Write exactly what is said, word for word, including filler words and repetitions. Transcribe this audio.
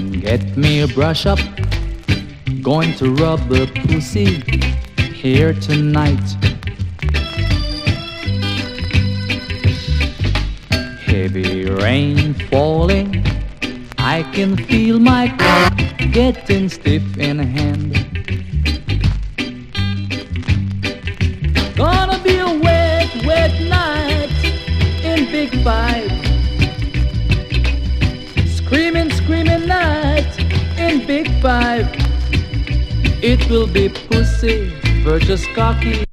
Get me a brush up, going to rub the pussy here tonight. Heavy rain falling, I can feel my cock getting stiff in hand. Gonna be a wet, wet night in Big Five. Screaming, screaming night in Big Five. It will be pussy versus cocky.